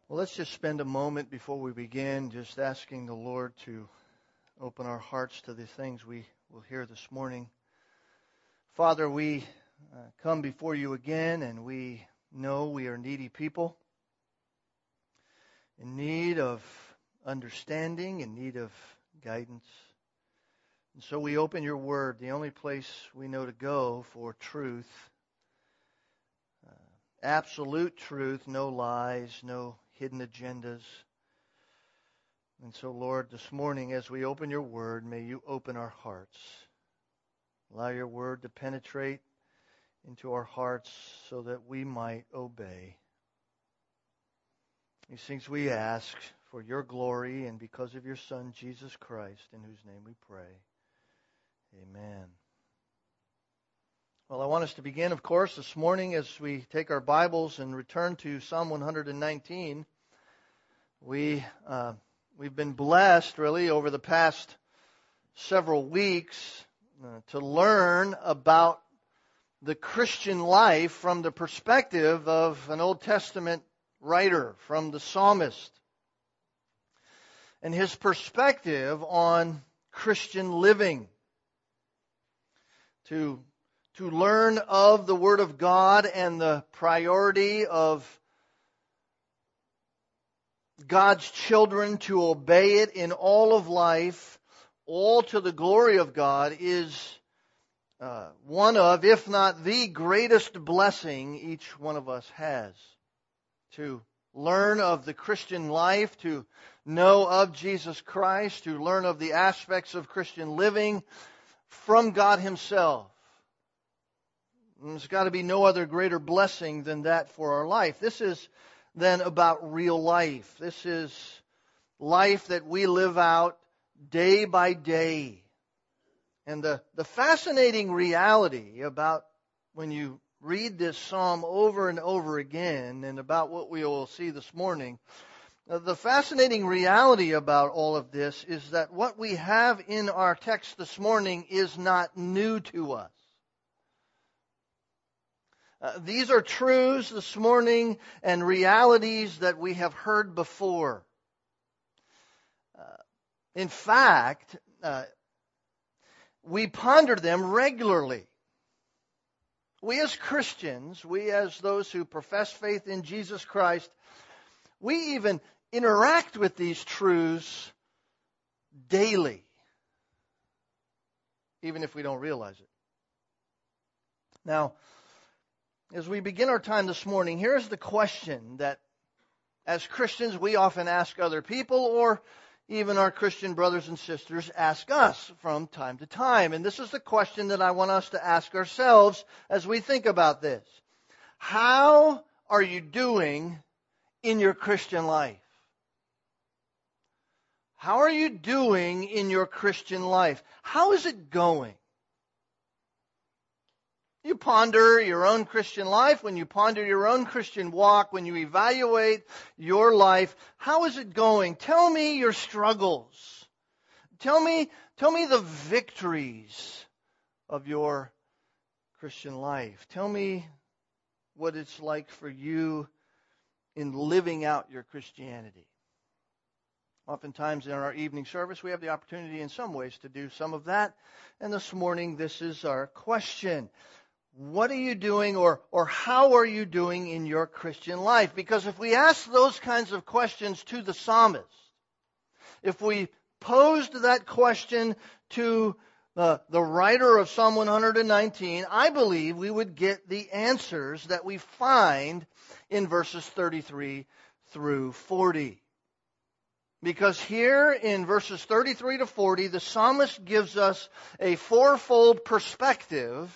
Well, let's just spend a moment before we begin just asking the Lord to open our hearts to the things we will hear this morning. Father, we come before you again, and we know we are needy people in need of understanding, in need of guidance. And so we open your word, the only place we know to go for truth, absolute truth, no lies, no hidden agendas. And so, Lord, this morning as we open your word, may you open our hearts. Allow your word to penetrate into our hearts so that we might obey. These things we ask for your glory and because of your Son, Jesus Christ, in whose name we pray. Amen. Well, I want us to begin, of course, this morning as we take our Bibles and return to Psalm 119. We've been blessed, really, over the past several weeks to learn about the Christian life from the perspective of an Old Testament writer, from the psalmist, and his perspective on Christian living. To learn of the Word of God and the priority of God's children to obey it in all of life, all to the glory of God, is one of, if not the greatest blessing each one of us has. To learn of the Christian life, to know of Jesus Christ, to learn of the aspects of Christian living from God Himself. There's got to be no other greater blessing than that for our life. This is then about real life. This is life that we live out day by day. And the fascinating reality about when you read this psalm over and over again, and about what we will see this morning, the fascinating reality about all of this is that what we have in our text this morning is not new to us. These are truths this morning and realities that we have heard before. In fact, we ponder them regularly. We as Christians, we as those who profess faith in Jesus Christ, we even interact with these truths daily, even if we don't realize it. Now, as we begin our time this morning, here's the question that as Christians we often ask other people, or even our Christian brothers and sisters ask us from time to time. And this is the question that I want us to ask ourselves as we think about this. How are you doing in your Christian life? How are you doing in your Christian life? How is it going? You ponder your own Christian life, when you ponder your own Christian walk, when you evaluate your life, how is it going? Tell me your struggles. Tell me the victories of your Christian life. Tell me what it's like for you in living out your Christianity. Oftentimes in our evening service, we have the opportunity in some ways to do some of that. And this morning, this is our question. What are you doing, or how are you doing in your Christian life? Because if we ask those kinds of questions to the psalmist, if we posed that question to the writer of Psalm 119, I believe we would get the answers that we find in verses 33 through 40. Because here in verses 33 to 40, the psalmist gives us a fourfold perspective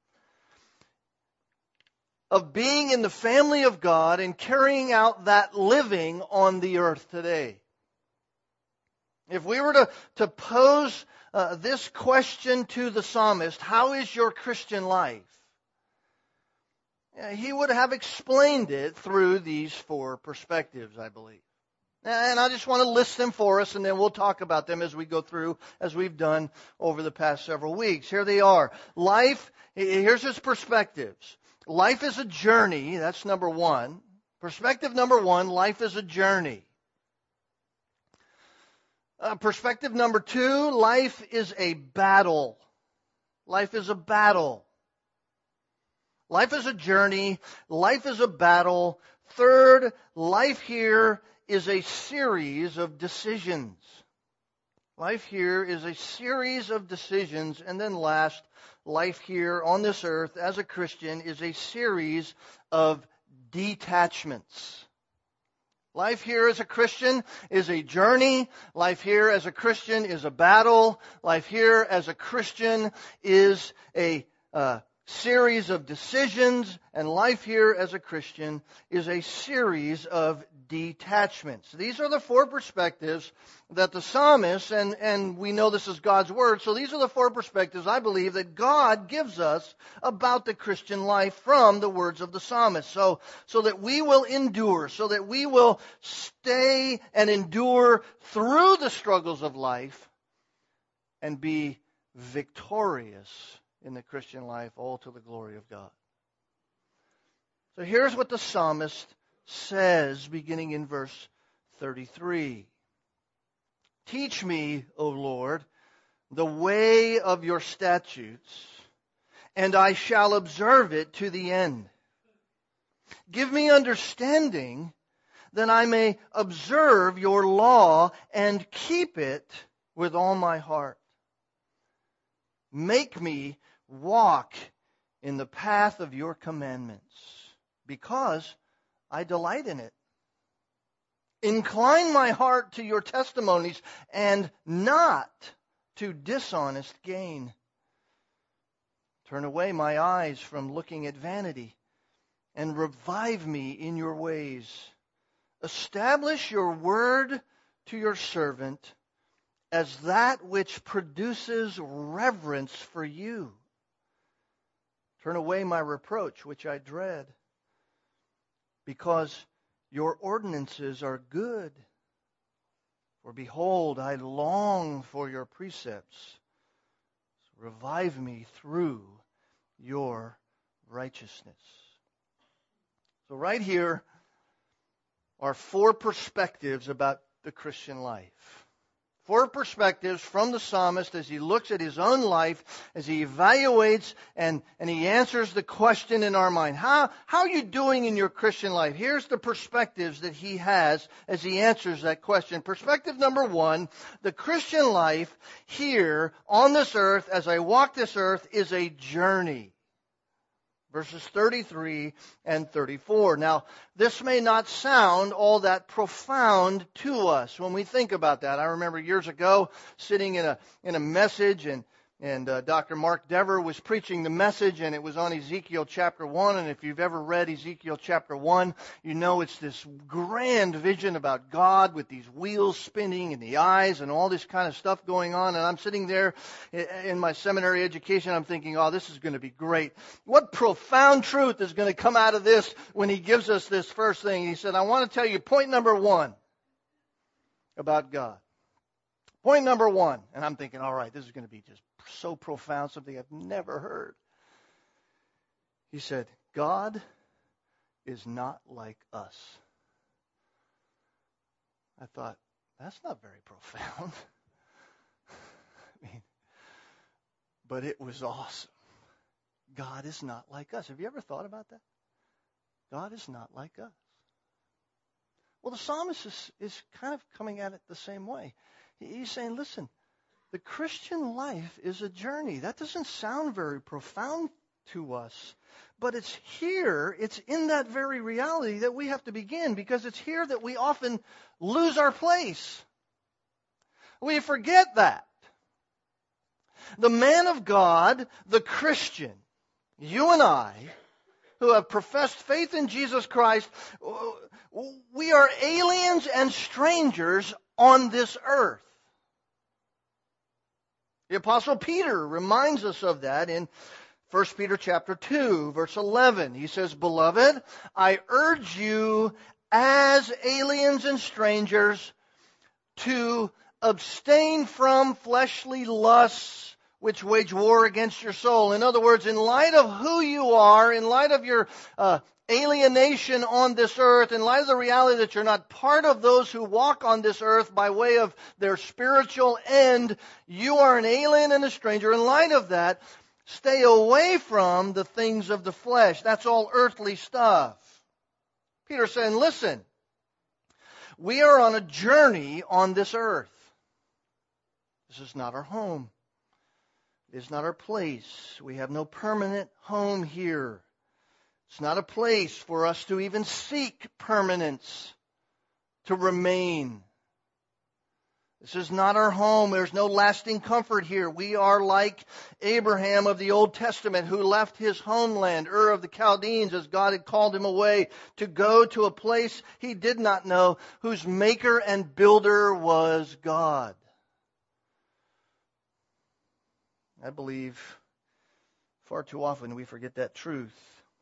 of being in the family of God and carrying out that living on the earth today. If we were to pose this question to the psalmist, how is your Christian life? He would have explained it through these four perspectives, I believe. And I just want to list them for us, and then we'll talk about them as we go through, as we've done over the past several weeks. Here they are. Life, here's his perspectives. Life is a journey, that's number one. Perspective number one, life is a journey. Perspective number two, life is a battle. Life is a battle. Life is a journey. Life is a battle. Third, life here is a series of decisions. Life here is a series of decisions. And then last, life here on this earth as a Christian is a series of detachments. Life here as a Christian is a journey. Life here as a Christian is a battle. Life here as a Christian is a series of decisions. And life here as a Christian is a series of detachments. These are the four perspectives that the psalmist, and we know this is God's word, so these are the four perspectives I believe that God gives us about the Christian life from the words of the psalmist. So that we will endure, so that we will stay and endure through the struggles of life and be victorious in the Christian life, all to the glory of God. So here's what the psalmist says, beginning in verse 33. Teach me, O Lord, the way of your statutes, and I shall observe it to the end. Give me understanding, that I may observe your law and keep it with all my heart. Make me walk in the path of your commandments, because I delight in it. Incline my heart to your testimonies and not to dishonest gain. Turn away my eyes from looking at vanity and revive me in your ways. Establish your word to your servant as that which produces reverence for you. Turn away my reproach, which I dread, because your ordinances are good. For behold, I long for your precepts. Revive me through your righteousness. So right here are four perspectives about the Christian life. Four perspectives from the psalmist as he looks at his own life, as he evaluates and he answers the question in our mind. How are you doing in your Christian life? Here's the perspectives that he has as he answers that question. Perspective number one, the Christian life here on this earth, as I walk this earth, is a journey. Verses 33 and 34. Now, this may not sound all that profound to us when we think about that. I remember years ago sitting in a message and Dr. Mark Dever was preaching the message, and it was on Ezekiel chapter 1. And if you've ever read Ezekiel chapter 1, you know it's this grand vision about God with these wheels spinning and the eyes and all this kind of stuff going on. And I'm sitting there in my seminary education. I'm thinking, oh, this is going to be great. What profound truth is going to come out of this when he gives us this first thing? He said, I want to tell you point number one about God. Point number one. And I'm thinking, all right, this is going to be just so profound, something I've never heard. He said, God is not like us. I thought, that's not very profound. But it was awesome. God is not like us. Have you ever thought about that? God is not like us. Well, the psalmist is kind of coming at it the same way. He's saying, listen, the Christian life is a journey. That doesn't sound very profound to us, but it's here, it's in that very reality that we have to begin, because it's here that we often lose our place. We forget that. The man of God, the Christian, you and I, who have professed faith in Jesus Christ, we are aliens and strangers on this earth. The Apostle Peter reminds us of that in 1 Peter chapter 2, verse 11. He says, Beloved, I urge you as aliens and strangers to abstain from fleshly lusts which wage war against your soul. In other words, in light of who you are, in light of your alienation on this earth, in light of the reality that you're not part of those who walk on this earth by way of their spiritual end, you are an alien and a stranger. In light of that, stay away from the things of the flesh. That's all earthly stuff. Peter's saying, listen, we are on a journey on this earth. This is not our home. It is not our place. We have no permanent home here. It's not a place for us to even seek permanence, to remain. This is not our home. There's no lasting comfort here. We are like Abraham of the Old Testament, who left his homeland, Ur of the Chaldeans, as God had called him away to go to a place he did not know, whose maker and builder was God. I believe far too often we forget that truth.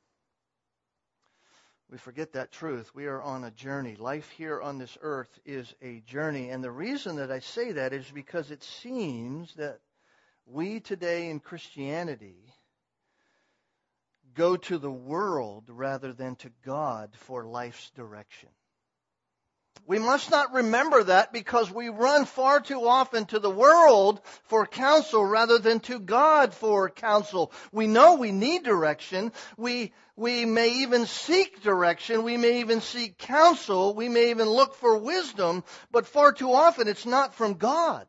We forget that truth. We are on a journey. Life here on this earth is a journey. And the reason that I say that is because it seems that we today in Christianity go to the world rather than to God for life's direction. We must not remember that, because we run far too often to the world for counsel rather than to God for counsel. We know we need direction. We may even seek direction. We may even seek counsel. We may even look for wisdom, but far too often it's not from God.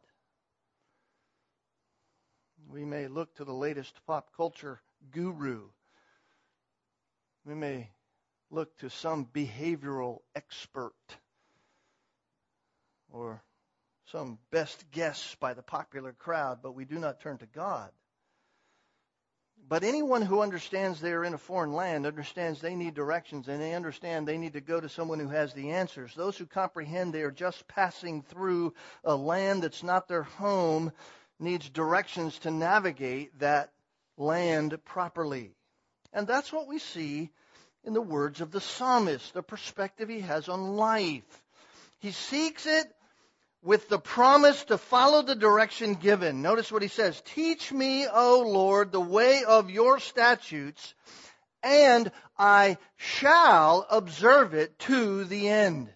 We may look to the latest pop culture guru. We may look to some behavioral expert or some best guess by the popular crowd, but we do not turn to God. But anyone who understands they are in a foreign land understands they need directions, and they understand they need to go to someone who has the answers. Those who comprehend they are just passing through a land that's not their home needs directions to navigate that land properly. And that's what we see in the words of the psalmist, the perspective he has on life. He seeks it with the promise to follow the direction given. Notice what he says. Teach me, O Lord, the way of your statutes, and I shall observe it to the end.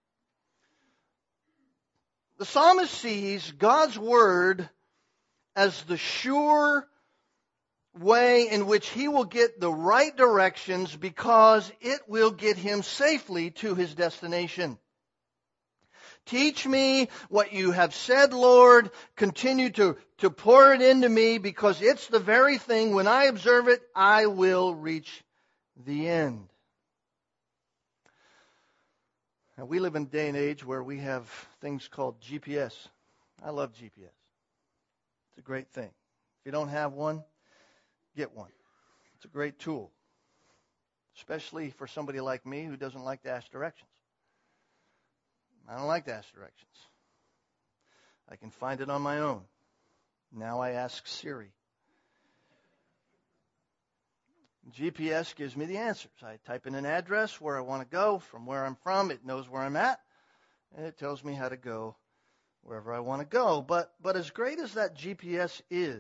The psalmist sees God's word as the sure way in which he will get the right directions, because it will get him safely to his destination. Teach me what you have said, Lord. Continue to pour it into me, because it's the very thing, when I observe it, I will reach the end. Now, we live in a day and age where we have things called GPS. I love GPS. It's a great thing. If you don't have one, get one. It's a great tool, especially for somebody like me who doesn't like to ask directions. I don't like to ask directions. I can find it on my own. Now I ask Siri. GPS gives me the answers. I type in an address where I want to go. From where I'm from, it knows where I'm at, and it tells me how to go wherever I want to go. But as great as that GPS is,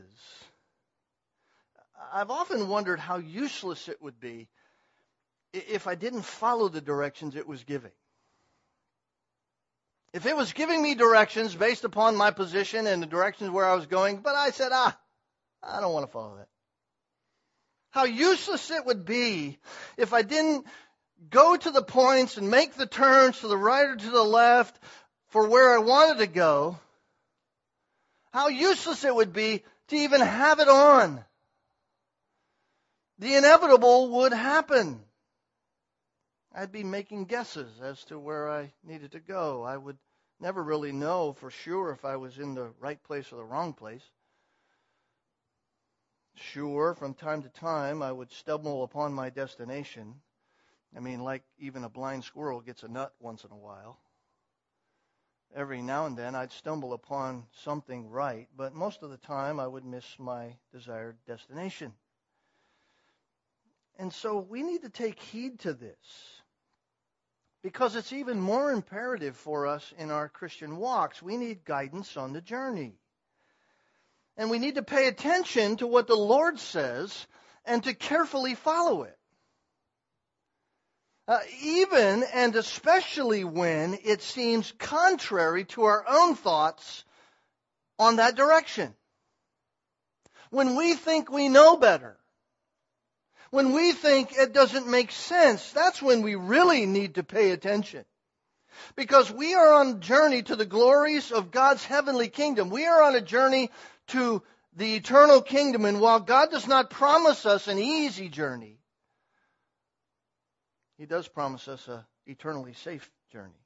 I've often wondered how useless it would be if I didn't follow the directions it was giving. If it was giving me directions based upon my position and the directions where I was going, but I said, I don't want to follow that. How useless it would be if I didn't go to the points and make the turns to the right or to the left for where I wanted to go. How useless it would be to even have it on. The inevitable would happen. I'd be making guesses as to where I needed to go. I would never really know for sure if I was in the right place or the wrong place. Sure, from time to time, I would stumble upon my destination. I mean, like even a blind squirrel gets a nut once in a while. Every now and then, I'd stumble upon something right, but most of the time, I would miss my desired destination. And so we need to take heed to this, because it's even more imperative for us in our Christian walks. We need guidance on the journey. And we need to pay attention to what the Lord says and to carefully follow it. even and especially when it seems contrary to our own thoughts on that direction. When we think we know better, when we think it doesn't make sense, that's when we really need to pay attention. Because we are on a journey to the glories of God's heavenly kingdom. We are on a journey to the eternal kingdom, and while God does not promise us an easy journey, He does promise us an eternally safe journey.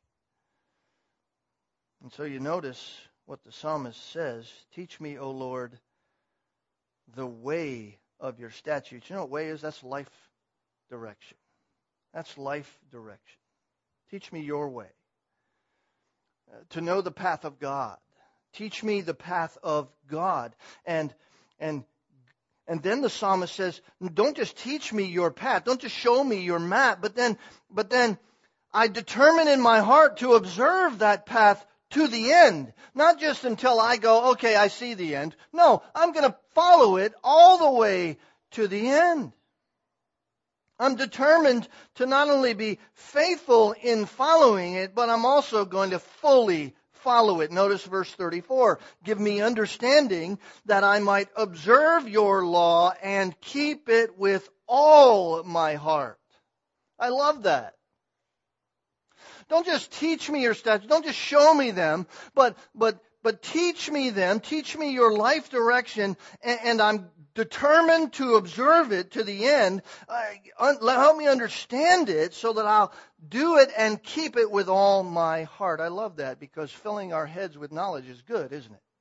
And so you notice what the psalmist says, "Teach me, O Lord, the way of your statutes." You know what way is? That's life direction. That's life direction. Teach me your way. To know the path of God. Teach me the path of God. And then the psalmist says, don't just teach me your path. Don't just show me your map. But then I determine in my heart to observe that path to the end. Not just until I go, okay, I see the end. No, I'm going to follow it all the way to the end. I'm determined to not only be faithful in following it, but I'm also going to fully follow it. Notice verse 34. Give me understanding that I might observe your law and keep it with all my heart. I love that. Don't just teach me your statutes. Don't just show me them, but teach me them. Teach me your life direction, and I'm determined to observe it to the end. Help me understand it so that I'll do it and keep it with all my heart. I love that, because filling our heads with knowledge is good, isn't it?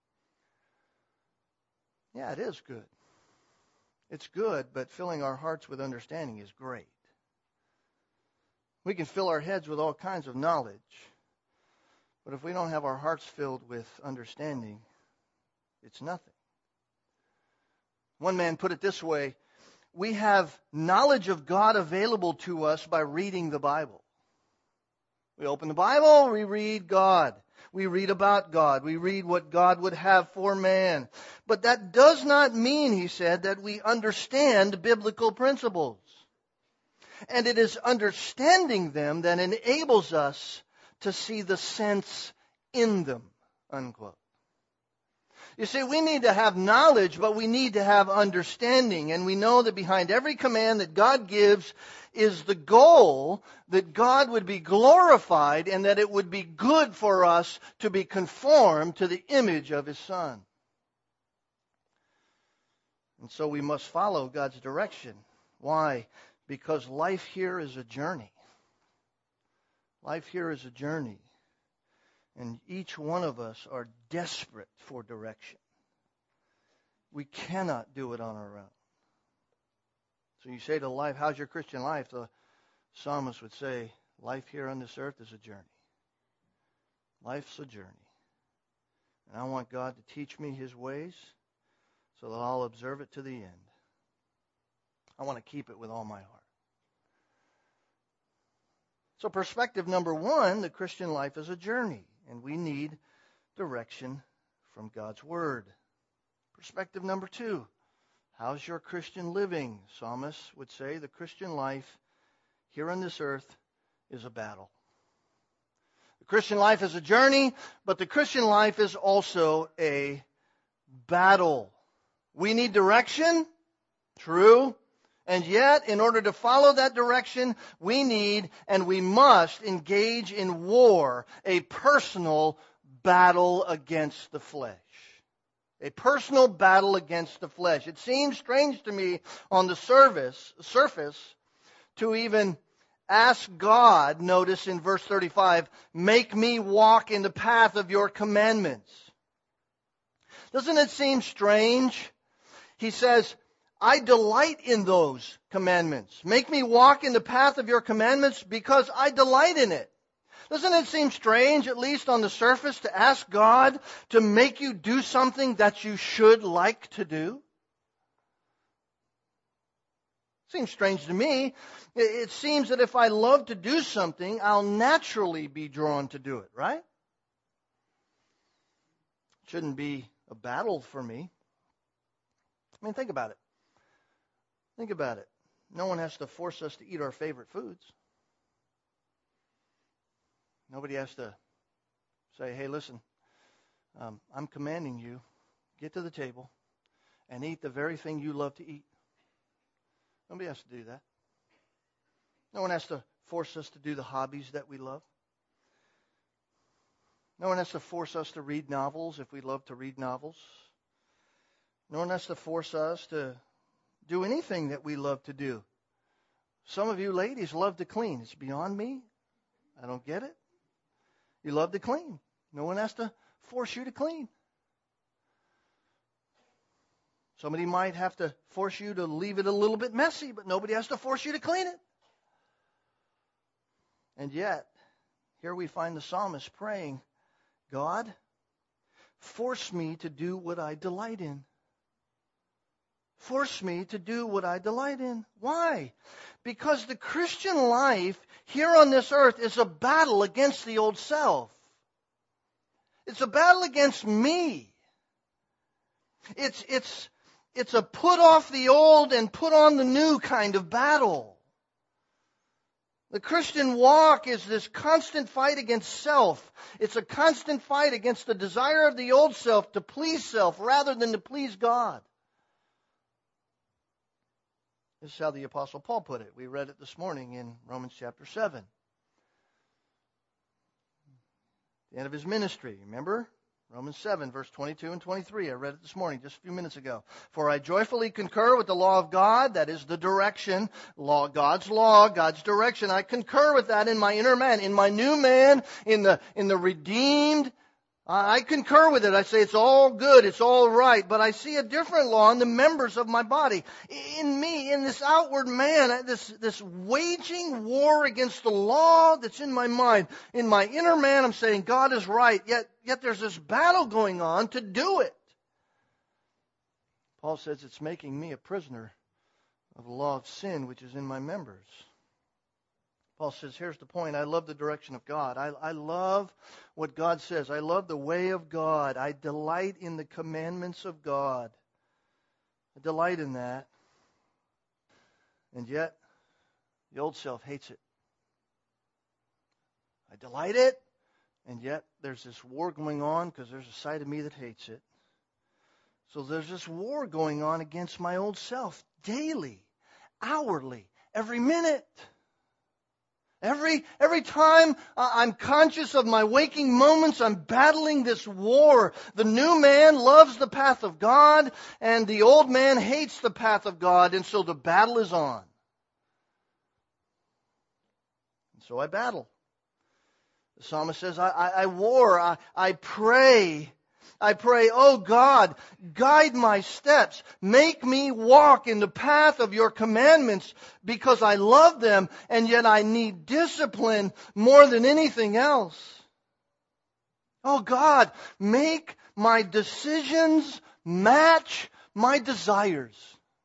Yeah, it is good. It's good, but filling our hearts with understanding is great. We can fill our heads with all kinds of knowledge, but if we don't have our hearts filled with understanding, it's nothing. One man put it this way: we have knowledge of God available to us by reading the Bible. We open the Bible, we read God. We read about God. We read what God would have for man. But that does not mean, he said, that we understand biblical principles. And it is understanding them that enables us to see the sense in them, unquote. You see, we need to have knowledge, but we need to have understanding. And we know that behind every command that God gives is the goal that God would be glorified and that it would be good for us to be conformed to the image of His Son. And so we must follow God's direction. Why? Because life here is a journey. Life here is a journey. And each one of us are desperate for direction. We cannot do it on our own. So you say to life, how's your Christian life? The psalmist would say, life here on this earth is a journey. Life's a journey. And I want God to teach me His ways so that I'll observe it to the end. I want to keep it with all my heart. So perspective number one, the Christian life is a journey. And we need direction from God's Word. Perspective number two, how's your Christian living? Psalmists would say the Christian life here on this earth is a battle. The Christian life is a journey, but the Christian life is also a battle. We need direction, true. And yet, in order to follow that direction, we need and we must engage in war, a personal battle against the flesh. A personal battle against the flesh. It seems strange to me on the surface to even ask God, notice in verse 35, make me walk in the path of your commandments. Doesn't it seem strange? He says, I delight in those commandments. Make me walk in the path of your commandments because I delight in it. Doesn't it seem strange, at least on the surface, to ask God to make you do something that you should like to do? Seems strange to me. It seems that if I love to do something, I'll naturally be drawn to do it, right? It shouldn't be a battle for me. I mean, think about it. Think about it. No one has to force us to eat our favorite foods. Nobody has to say, hey, listen, I'm commanding you, get to the table and eat the very thing you love to eat. Nobody has to do that. No one has to force us to do the hobbies that we love. No one has to force us to read novels if we love to read novels. No one has to force us to do anything that we love to do. Some of you ladies love to clean. It's beyond me. I don't get it. You love to clean. No one has to force you to clean. Somebody might have to force you to leave it a little bit messy, but nobody has to force you to clean it. And yet, here we find the psalmist praying, God, force me to do what I delight in. Force me to do what I delight in. Why? Because the Christian life here on this earth is a battle against the old self. It's a battle against me. It's a put off the old and put on the new kind of battle. The Christian walk is this constant fight against self. It's a constant fight against the desire of the old self to please self rather than to please God. This is how the Apostle Paul put it. We read it this morning in Romans chapter 7. The end of his ministry, remember? Romans 7, verse 22 and 23. I read it this morning, just a few minutes ago. For I joyfully concur with the law of God, that is the direction, God's law, God's direction. I concur with that in my inner man, in my new man, in the redeemed. I concur with it. I say it's all good, it's all right, but I see a different law in the members of my body. In me, in this outward man, this waging war against the law that's in my mind. In my inner man, I'm saying God is right, yet there's this battle going on to do it. Paul says it's making me a prisoner of the law of sin which is in my members. Paul says, here's the point. I love the direction of God. I love what God says. I love the way of God. I delight in the commandments of God. I delight in that. And yet, the old self hates it. I delight it, and yet there's this war going on because there's a side of me that hates it. So there's this war going on against my old self daily, hourly, every minute. Every time I'm conscious of my waking moments, I'm battling this war. The new man loves the path of God, and the old man hates the path of God, and so the battle is on. And so I battle. The psalmist says, I war, I pray. I pray, oh God, guide my steps. Make me walk in the path of your commandments because I love them and yet I need discipline more than anything else. Oh God, make my decisions match my desires.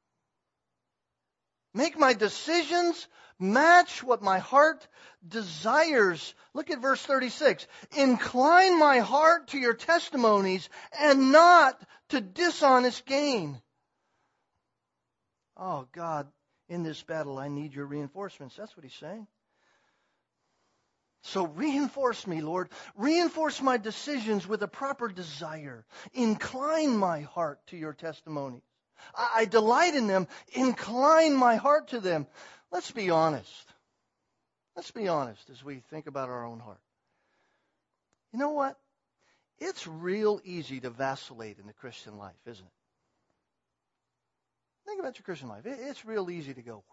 Make my decisions match what my heart desires. Look at verse 36. Incline my heart to your testimonies and not to dishonest gain. Oh God, in this battle I need your reinforcements. That's what he's saying. So reinforce me, Lord. Reinforce my decisions with a proper desire. Incline my heart to your testimonies. I delight in them. Incline my heart to them. Let's be honest. Let's be honest as we think about our own heart. You know what? It's real easy to vacillate in the Christian life, isn't it? Think about your Christian life. It's real easy to go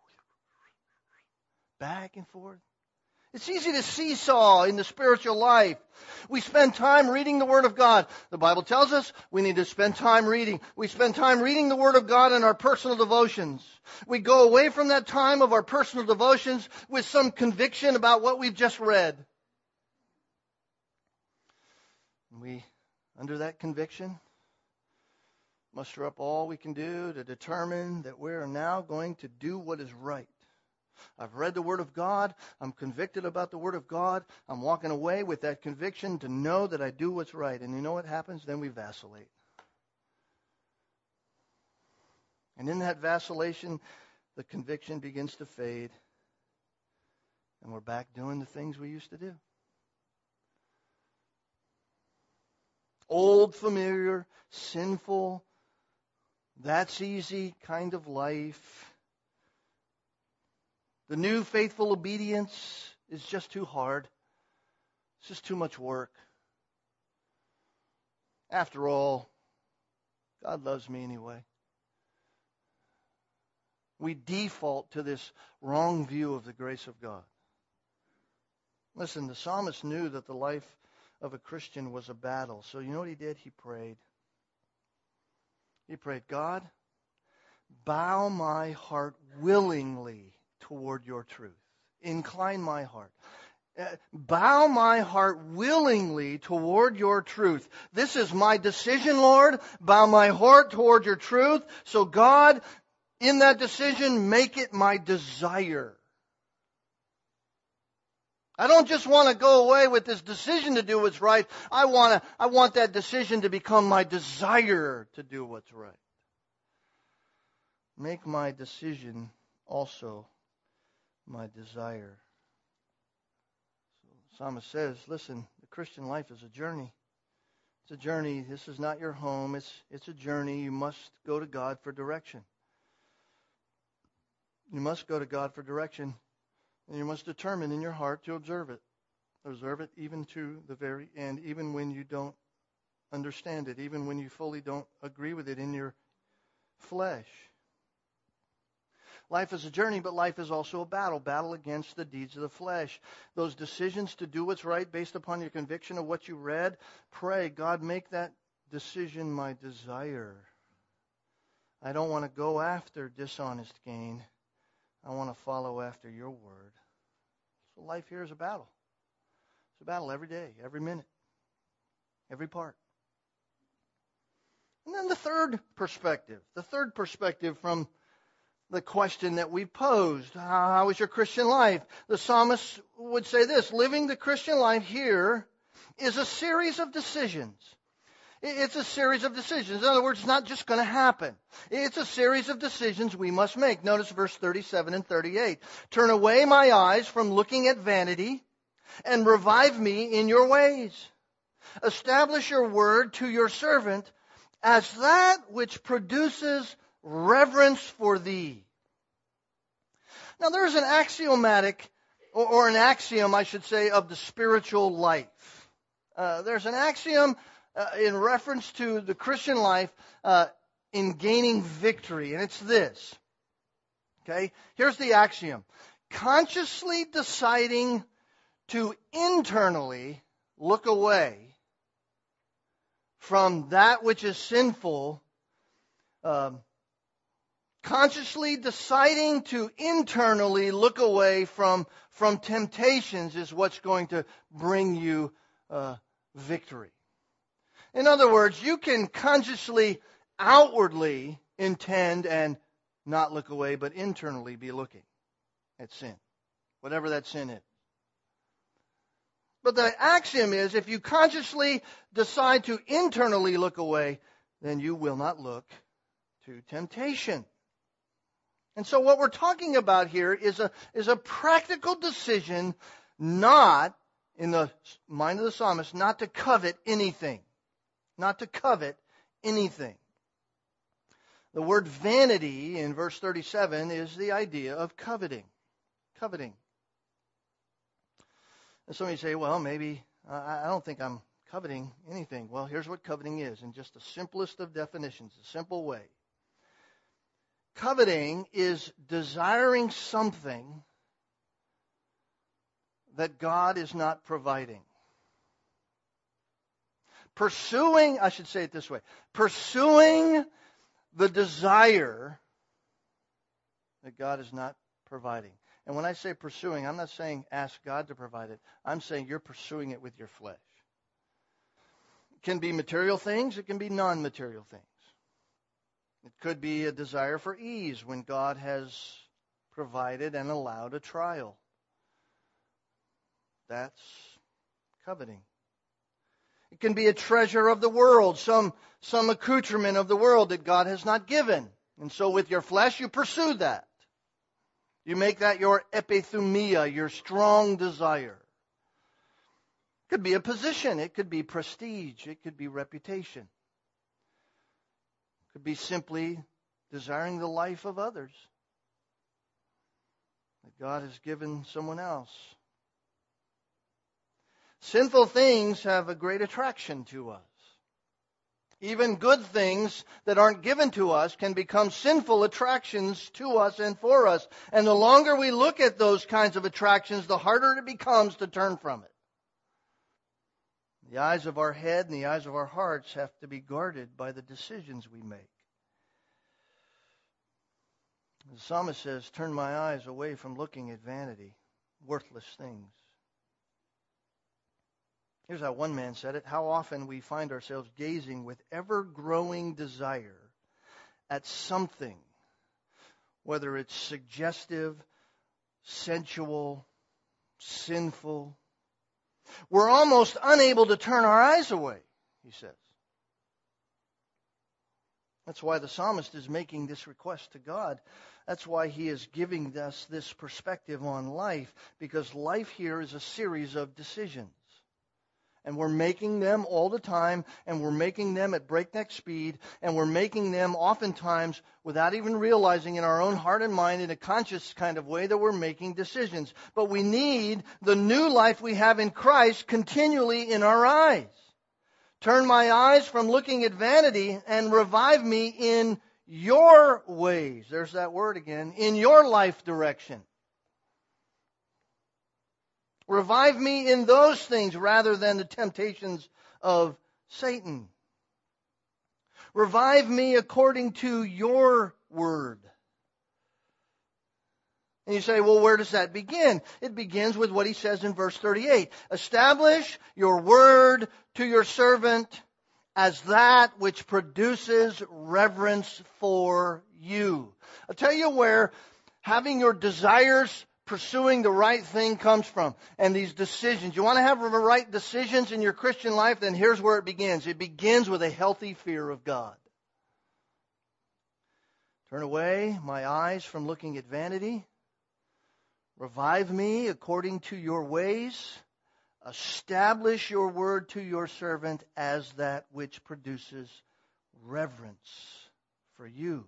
back and forth. It's easy to seesaw in the spiritual life. We spend time reading the Word of God. The Bible tells us we need to spend time reading. We spend time reading the Word of God in our personal devotions. We go away from that time of our personal devotions with some conviction about what we've just read. We, under that conviction, muster up all we can do to determine that we are now going to do what is right. I've read the Word of God. I'm convicted about the Word of God. I'm walking away with that conviction to know that I do what's right. And you know what happens? Then we vacillate. And in that vacillation, the conviction begins to fade. And we're back doing the things we used to do. old, familiar, sinful, that's easy kind of life. The new faithful obedience is just too hard. It's just too much work. After all, God loves me anyway. We default to this wrong view of the grace of God. Listen, the psalmist knew that the life of a Christian was a battle. So you know what he did? He prayed. He prayed, God, bow my heart willingly toward your truth. Incline my heart. Bow my heart willingly toward your truth. This is my decision, Lord. Bow my heart toward your truth. So God, in that decision, make it my desire. I don't just want to go away with this decision to do what's right. I want that decision to become my desire to do what's right. Make my decision also my desire. So the psalmist says, listen, the Christian life is a journey. It's a journey. This is not your home. It's a journey. You must go to God for direction. You must go to God for direction. And you must determine in your heart to observe it. Observe it even to the very end, even when you don't understand it, even when you fully don't agree with it in your flesh. Life is a journey, but life is also a battle. Battle against the deeds of the flesh. Those decisions to do what's right based upon your conviction of what you read. Pray, God, make that decision my desire. I don't want to go after dishonest gain. I want to follow after your word. So life here is a battle. It's a battle every day, every minute, every part. And then the third perspective from the question that we posed, how is your Christian life? The psalmist would say this, living the Christian life here is a series of decisions. It's a series of decisions. In other words, it's not just going to happen. It's a series of decisions we must make. Notice verse 37 and 38. Turn away my eyes from looking at vanity and revive me in your ways. Establish your word to your servant as that which produces reverence for thee. Now there's an axiomatic, or an axiom, I should say, of the spiritual life. There's an axiom in reference to the Christian life in gaining victory, and it's this. Okay, here's the axiom. Consciously deciding to internally look away from that which is sinful, consciously deciding to internally look away from temptations is what's going to bring you victory. In other words, you can consciously, outwardly intend and not look away, but internally be looking at sin, whatever that sin is. But the axiom is, if you consciously decide to internally look away, then you will not look to temptation. And so what we're talking about here is a practical decision, not, in the mind of the psalmist, not to covet anything. Not to covet anything. The word vanity in verse 37 is the idea of coveting. Coveting. And some of you say, well, maybe I don't think I'm coveting anything. Well, here's what coveting is in just the simplest of definitions, a simple way. Coveting is desiring something that God is not providing. Pursuing, I should say it this way, pursuing the desire that God is not providing. And when I say pursuing, I'm not saying ask God to provide it. I'm saying you're pursuing it with your flesh. It can be material things. It can be non-material things. It could be a desire for ease when God has provided and allowed a trial. That's coveting. It can be a treasure of the world, some accoutrement of the world that God has not given. And so with your flesh, you pursue that. You make that your epithumia, your strong desire. It could be a position. It could be prestige. It could be reputation. It could be simply desiring the life of others that God has given someone else. Sinful things have a great attraction to us. Even good things that aren't given to us can become sinful attractions to us and for us. And the longer we look at those kinds of attractions, the harder it becomes to turn from it. The eyes of our head and the eyes of our hearts have to be guarded by the decisions we make. The psalmist says, "Turn my eyes away from looking at vanity, worthless things." Here's how one man said it: how often we find ourselves gazing with ever-growing desire at something, whether it's suggestive, sensual, sinful. We're almost unable to turn our eyes away, he says. That's why the psalmist is making this request to God. That's why he is giving us this perspective on life, because life here is a series of decisions. And we're making them all the time, and we're making them at breakneck speed, and we're making them oftentimes without even realizing in our own heart and mind in a conscious kind of way that we're making decisions. But we need the new life we have in Christ continually in our eyes. Turn my eyes from looking at vanity and revive me in your ways. There's that word again. In your life direction. Revive me in those things rather than the temptations of Satan. Revive me according to your word. And you say, well, where does that begin? It begins with what he says in verse 38. Establish your word to your servant as that which produces reverence for you. I'll tell you where having your desires, pursuing the right thing comes from. And these decisions. You want to have the right decisions in your Christian life? Then here's where it begins. It begins with a healthy fear of God. Turn away my eyes from looking at vanity. Revive me according to your ways. Establish your word to your servant as that which produces reverence for you.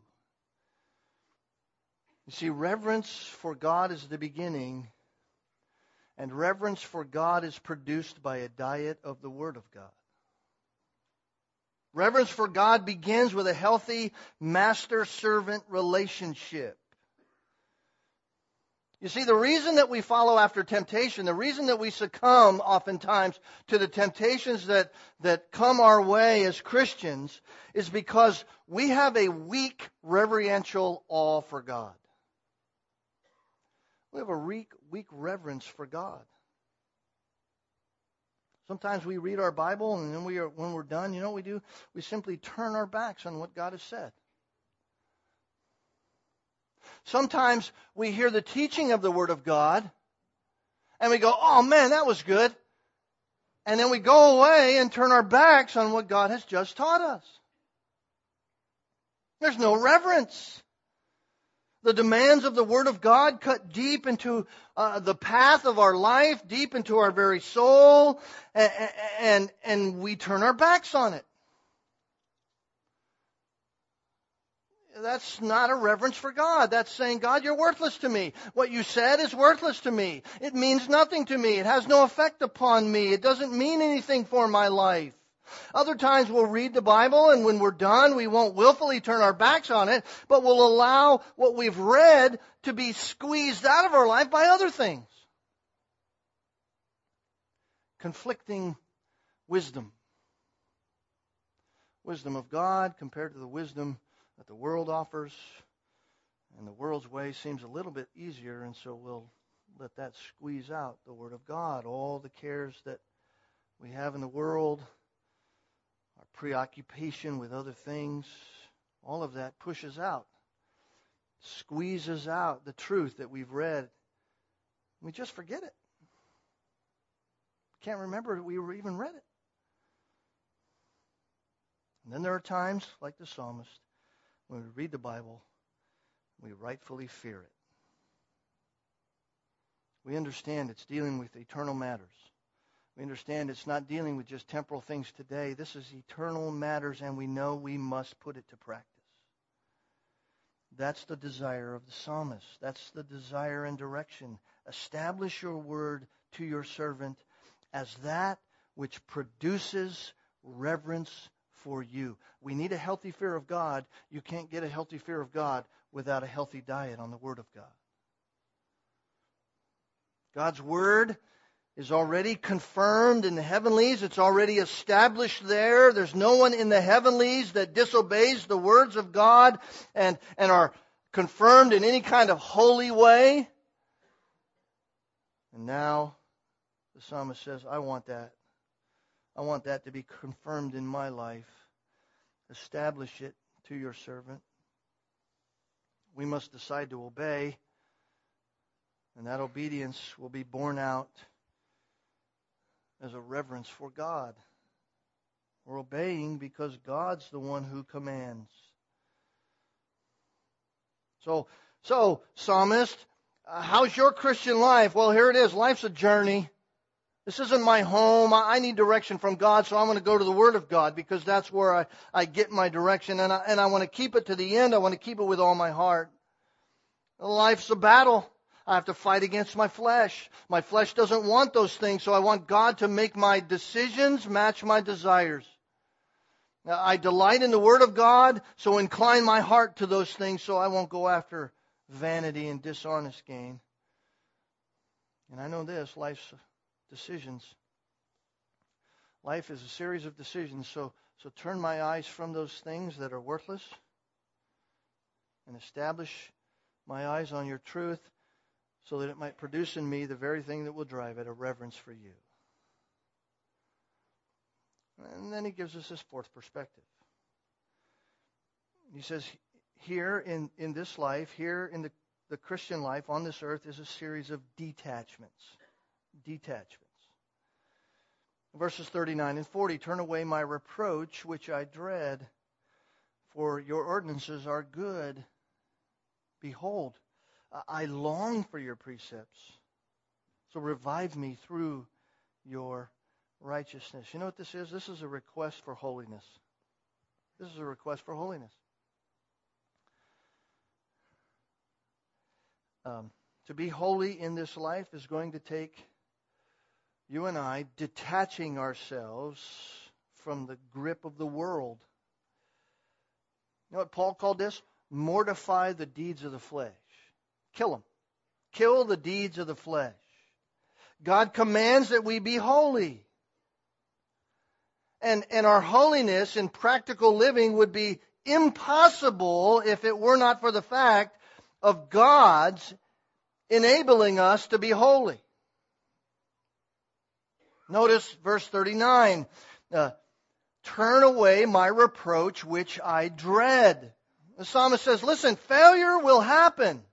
You see, reverence for God is the beginning, and reverence for God is produced by a diet of the Word of God. Reverence for God begins with a healthy master-servant relationship. You see, the reason that we follow after temptation, the reason that we succumb oftentimes to the temptations that come our way as Christians is because we have a weak reverential awe for God. We have a weak reverence for God. Sometimes we read our Bible and then when we're done, you know what we do? We simply turn our backs on what God has said. Sometimes we hear the teaching of the Word of God and we go, oh man, that was good. And then we go away and turn our backs on what God has just taught us. There's no reverence. The demands of the Word of God cut deep into the path of our life, deep into our very soul, and we turn our backs on it. That's not a reverence for God. That's saying, God, you're worthless to me. What you said is worthless to me. It means nothing to me. It has no effect upon me. It doesn't mean anything for my life. Other times we'll read the Bible, and when we're done, we won't willfully turn our backs on it, but we'll allow what we've read to be squeezed out of our life by other things. Conflicting wisdom. Wisdom of God compared to the wisdom that the world offers, and the world's way seems a little bit easier, and so we'll let that squeeze out the Word of God. All the cares that we have in the world, our preoccupation with other things, all of that pushes out, squeezes out the truth that we've read. We just forget it. Can't remember that we even read it. And then there are times, like the psalmist, when we read the Bible, we rightfully fear it. We understand it's dealing with eternal matters. We understand it's not dealing with just temporal things today. This is eternal matters, and we know we must put it to practice. That's the desire of the psalmist. That's the desire and direction. Establish your word to your servant as that which produces reverence for you. We need a healthy fear of God. You can't get a healthy fear of God without a healthy diet on the Word of God. God's Word is already confirmed in the heavenlies. It's already established there. There's no one in the heavenlies that disobeys the words of God and are confirmed in any kind of holy way. And now the psalmist says, I want that. I want that to be confirmed in my life. Establish it to your servant. We must decide to obey, and that obedience will be borne out as a reverence for God. We're obeying because God's the one who commands. So psalmist, how's your Christian life? Well, here it is. Life's a journey. This isn't my home. I need direction from God, so I'm going to go to the Word of God because that's where I get my direction, and I want to keep it to the end. I want to keep it with all my heart. Life's a battle. I have to fight against my flesh. My flesh doesn't want those things, so I want God to make my decisions match my desires. I delight in the Word of God, so incline my heart to those things so I won't go after vanity and dishonest gain. And I know this, life's decisions. Life is a series of decisions, so turn my eyes from those things that are worthless and establish my eyes on your truth so that it might produce in me the very thing that will drive it, a reverence for you. And then he gives us this fourth perspective. He says, here in this life, here in the Christian life on this earth is a series of detachments. Verses 39 and 40, turn away my reproach, which I dread, for your ordinances are good. Behold, I long for your precepts. So revive me through your righteousness. You know what this is? This is a request for holiness. This is a request for holiness. To be holy in this life is going to take you and I detaching ourselves from the grip of the world. You know what Paul called this? Mortify the deeds of the flesh. Kill them. Kill the deeds of the flesh. God commands that we be holy. And our holiness in practical living would be impossible if it were not for the fact of God's enabling us to be holy. Notice verse 39. Turn away my reproach which I dread. The psalmist says, listen, failure will happen.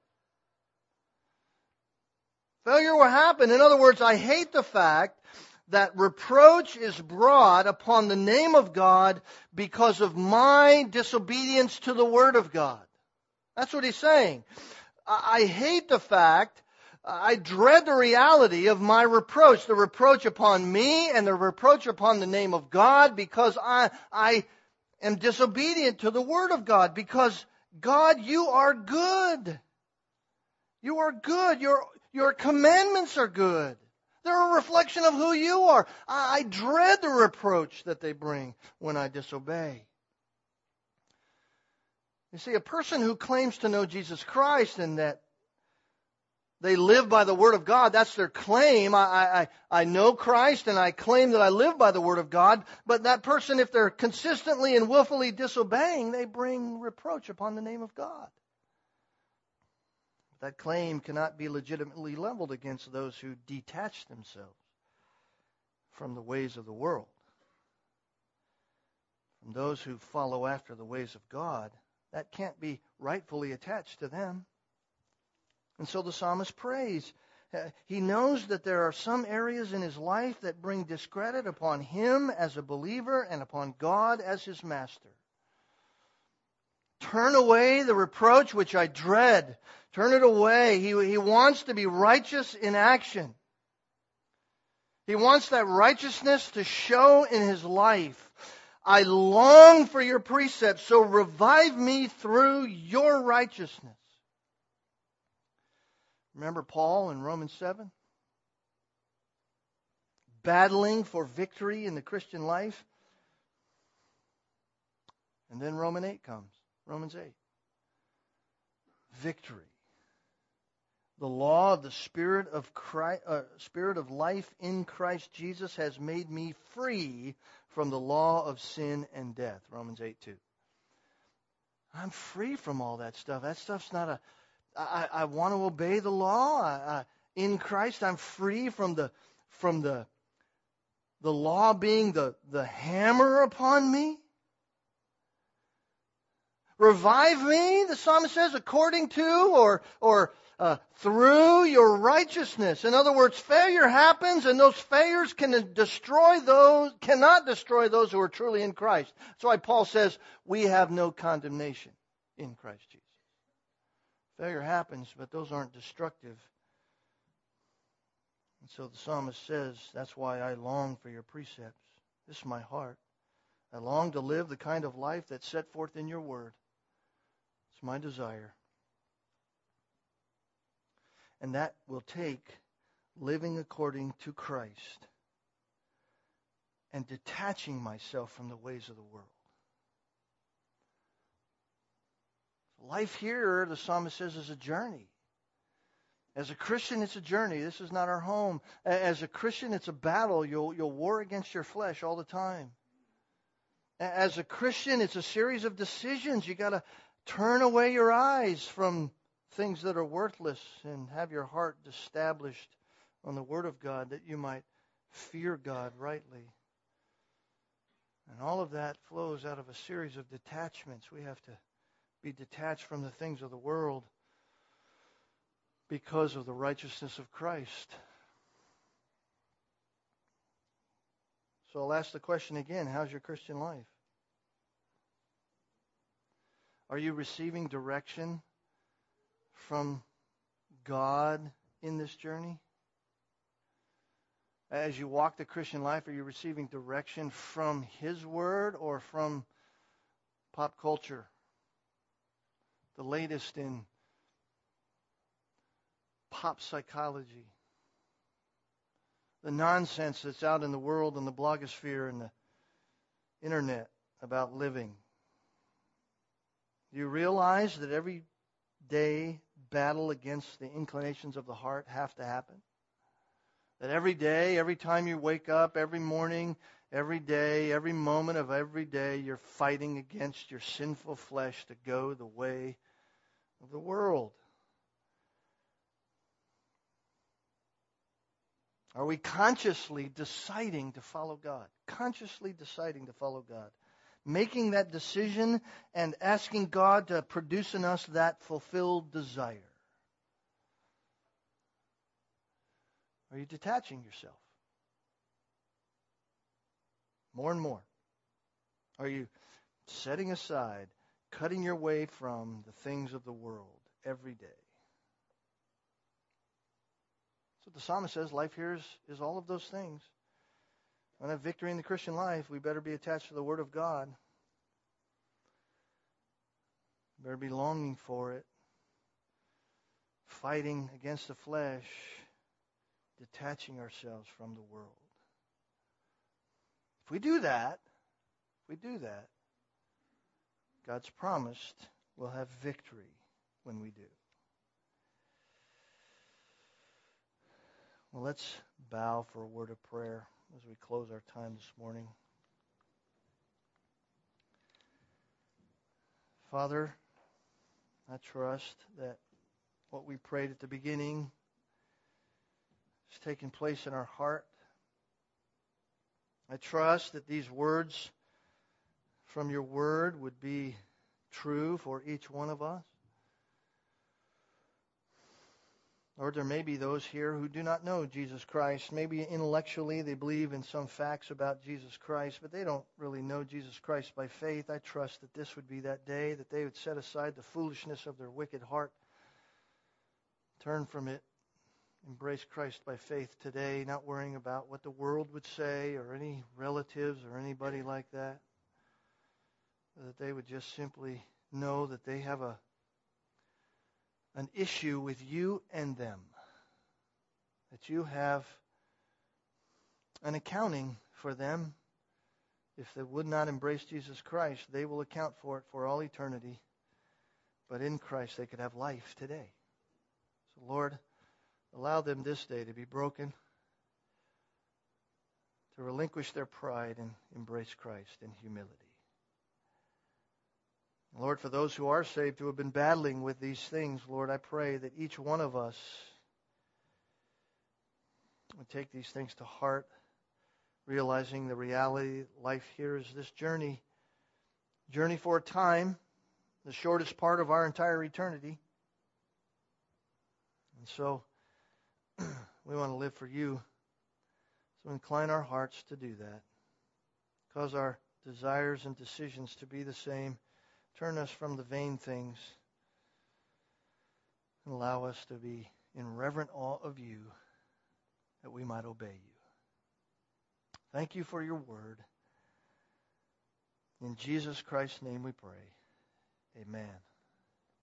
Failure will happen. In other words, I hate the fact that reproach is brought upon the name of God because of my disobedience to the Word of God. That's what he's saying. I hate the fact, I dread the reality of my reproach, the reproach upon me and the reproach upon the name of God because I am disobedient to the Word of God. Because, God, you are good. You are good. Your commandments are good. They're a reflection of who you are. I dread the reproach that they bring when I disobey. You see, a person who claims to know Jesus Christ and that they live by the Word of God, that's their claim. I know Christ and I claim that I live by the Word of God. But that person, if they're consistently and willfully disobeying, they bring reproach upon the name of God. That claim cannot be legitimately leveled against those who detach themselves from the ways of the world. From those who follow after the ways of God, that can't be rightfully attached to them. And so the psalmist prays. He knows that there are some areas in his life that bring discredit upon him as a believer and upon God as his master. Turn away the reproach which I dread. Turn it away. He wants to be righteous in action. He wants that righteousness to show in his life. I long for your precepts, so revive me through your righteousness. Remember Paul in Romans 7? Battling for victory in the Christian life. And then Romans 8 comes. Romans 8. Victory. The law of the Spirit of Christ, Spirit of life in Christ Jesus has made me free from the law of sin and death. Romans 8:2. I'm free from all that stuff. That stuff's not a... I want to obey the law. In Christ, I'm free from the law being the hammer upon me. Revive me, the psalmist says, according to or through your righteousness. In other words, failure happens, and those failures cannot destroy those who are truly in Christ. That's why Paul says, we have no condemnation in Christ Jesus. Failure happens, but those aren't destructive. And so the psalmist says, that's why I long for your precepts. This is my heart. I long to live the kind of life that's set forth in your word. It's my desire. And that will take living according to Christ and detaching myself from the ways of the world. Life here, the psalmist says, is a journey. As a Christian, it's a journey. This is not our home. As a Christian, it's a battle. You'll war against your flesh all the time. As a Christian, it's a series of decisions. You got to turn away your eyes from things that are worthless and have your heart established on the Word of God that you might fear God rightly. And all of that flows out of a series of detachments. We have to be detached from the things of the world because of the righteousness of Christ. So I'll ask the question again, how's your Christian life? Are you receiving direction from God in this journey? As you walk the Christian life, are you receiving direction from His Word or from pop culture? The latest in pop psychology. The nonsense that's out in the world and the blogosphere and the internet about living. Do you realize that every day battle against the inclinations of the heart have to happen? That every day, every time you wake up, every morning, every day, every moment of every day, you're fighting against your sinful flesh to go the way of the world. Are we consciously deciding to follow God? Consciously deciding to follow God. Making that decision and asking God to produce in us that fulfilled desire. Are you detaching yourself? More and more. Are you setting aside, cutting your way from the things of the world every day? So the psalmist says life here is all of those things. Want to have victory in the Christian life, we better be attached to the Word of God. We better be longing for it. Fighting against the flesh. Detaching ourselves from the world. If we do that, God's promised we'll have victory when we do. Well, let's bow for a word of prayer as we close our time this morning. Father, I trust that what we prayed at the beginning has taken place in our heart. I trust that these words from your word would be true for each one of us. Lord, there may be those here who do not know Jesus Christ. Maybe intellectually they believe in some facts about Jesus Christ, but they don't really know Jesus Christ by faith. I trust that this would be that day, that they would set aside the foolishness of their wicked heart, turn from it, embrace Christ by faith today, not worrying about what the world would say or any relatives or anybody like that. That they would just simply know that they have an issue with you and them. That you have an accounting for them. If they would not embrace Jesus Christ, they will account for it for all eternity. But in Christ, they could have life today. So, Lord, allow them this day to be broken, to relinquish their pride and embrace Christ in humility. Lord, for those who are saved, who have been battling with these things, Lord, I pray that each one of us would take these things to heart, realizing the reality life here is this journey for a time, the shortest part of our entire eternity. And so we want to live for you. So incline our hearts to do that. Cause our desires and decisions to be the same. Turn us from the vain things and allow us to be in reverent awe of you, that we might obey you. Thank you for your word. In Jesus Christ's name we pray. Amen.